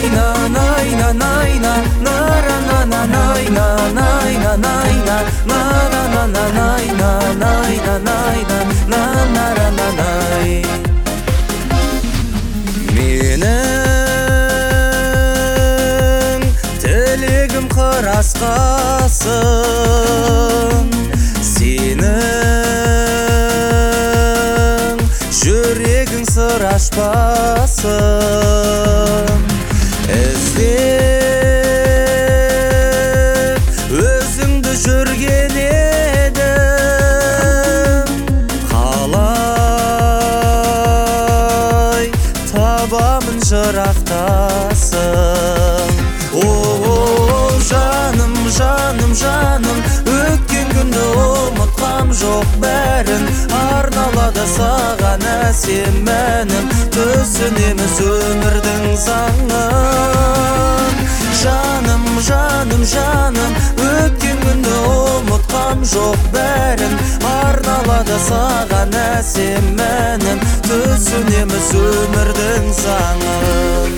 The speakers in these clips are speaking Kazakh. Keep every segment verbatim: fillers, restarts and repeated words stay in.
найна найна найна нара на на найна найна найна нара на на найна найна найна на нара на най Менің тілегім қырасқасын сенің жүрегің сыр ашпасын іздеп өзіңді жүрген едім қалай табамын жырақтасын о жаным жаным жаным өткен күнді ұмытқам жоқ бәрін арналады саған әсем әнім түсінеміз өмірдің заңын жаным жаным жаным өткен күнді ұмытқам жоқ бәрін арналады саған әсем әнім түсінеміз өмірдің заңын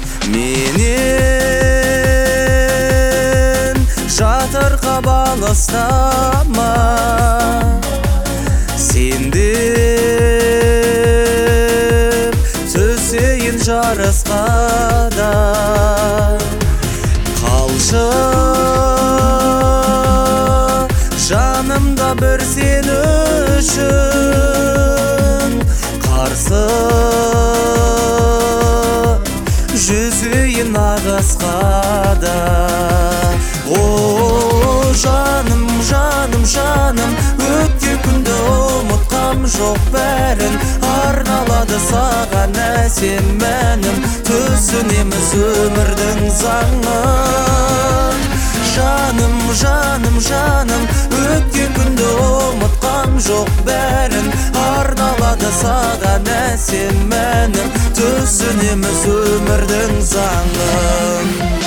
менен жатырқап алыстама сен деп түсейін жарысқа да қалшы жанымда бір сен үшін қарсы жүзейін ағысқа да о жаным жаным жаным өткен күнді ұмытқам жоқ бәрін арналады саған әсем әнім түсінеміз өмірдің заңын жаным жаным жаным өткен күнді ұмытқам жоқ бәрін арналады саған әсем әнім түсінеміз өмірдің заңын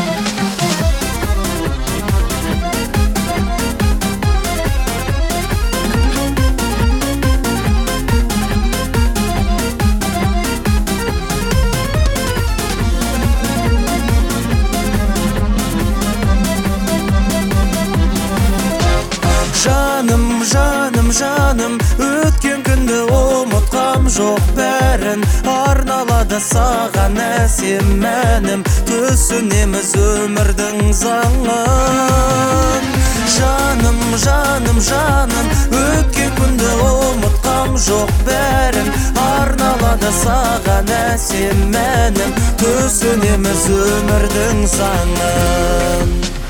жаным жаным жаным өткен күнді ұмытқам жоқ бәрін арналады саған әсем әнім түсінеміз өмірдің заңын жаным жаным жаным өткен күнді ұмытқам жоқ бәрін арналады саған әсем әнім түсінеміз өмірдің заңын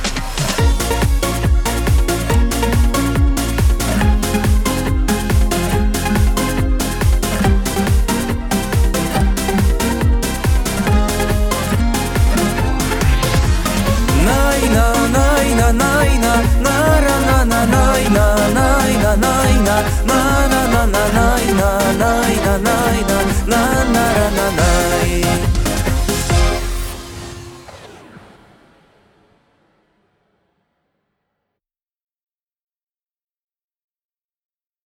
найна найна нара на на найна найна найна на на на найна найна найна на нара на най